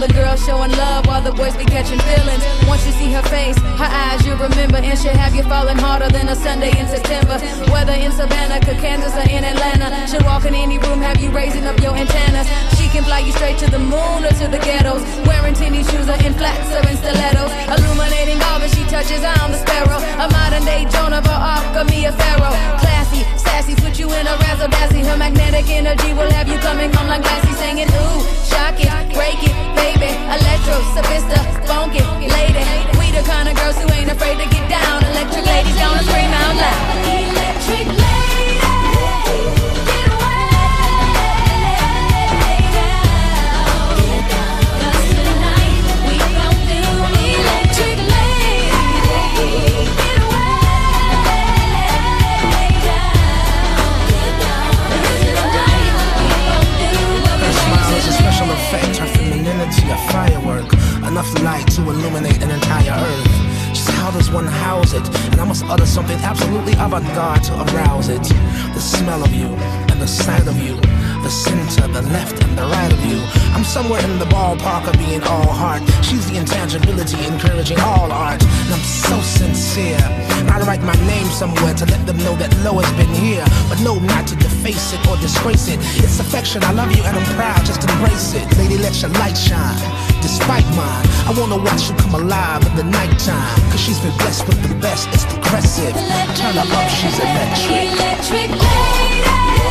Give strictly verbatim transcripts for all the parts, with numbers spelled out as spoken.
other girls showing love while the boys be catching feelings. Once you see her face, her eyes you'll remember, and she'll have you falling harder than a Sunday in September. Whether in Savannah, Kansas, or in Atlanta, she'll walk in any room, have you raising up your antennas. She can fly you straight to the moon or to the ghettos, wearing tennis shoes or in flats or in stilettos. Illuminating all that she touches, I'm the sparrow, a modern day Joan of Arc or Mia Farrow. Classy, sassy, put you in a razzle dazzle. Her magnetic energy will have you coming home like glassy, singing ooh, shock it, break it, baby. Electro, sophista, funk it, lady. We the kind of girls who ain't afraid to get down. Electric ladies gonna scream out loud. Electric lady. Effect, her femininity, a firework, enough light to illuminate an entire earth. Just how does one house it? And I must utter something absolutely avant-garde to arouse it. The smell of you and the sight of you, the center, the left and the right of you. I'm somewhere in the ballpark of being all heart. She's the intangibility encouraging all art. And I'm so sincere, I write my name somewhere to let them know that Lo has been here, but no, not to deface it or disgrace it. It's affection, I love you and I'm proud, just embrace it. Lady, let your light shine, despite mine. I wanna watch you come alive in the nighttime, cause she's been blessed with the best, it's progressive. Turn her up, she's electric. Electric lady.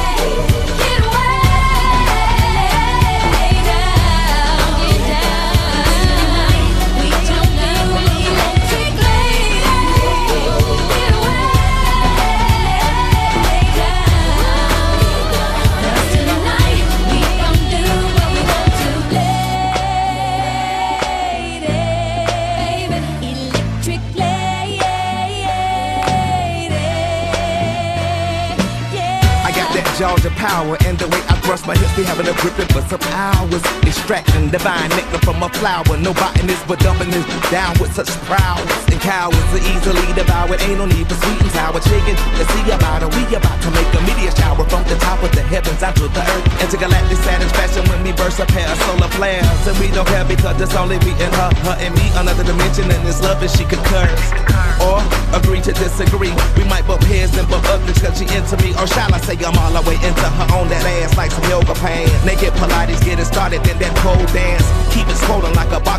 Georgia power and the way I thrust my hips, be having a gripping for some hours. Extracting divine nectar from a flower. No botanist but dumping this down with such prowess. And cowards are easily devoured. Ain't no need for sweet and sour chicken. Let's see about it. We about to make a meteor shower from the top of the heavens out to the earth. Intergalactic satisfaction when we burst a pair of solar flares. And we don't care because it's only me and her, her and me. Another dimension and this love and she concurs. Or agree to disagree. We might bump heads and bump others cause she into me. Or shall I say I'm all the way into her on that ass like some yoga pain. Naked Pilates, get it started, then that pole dance. Keep it swollen like a ball.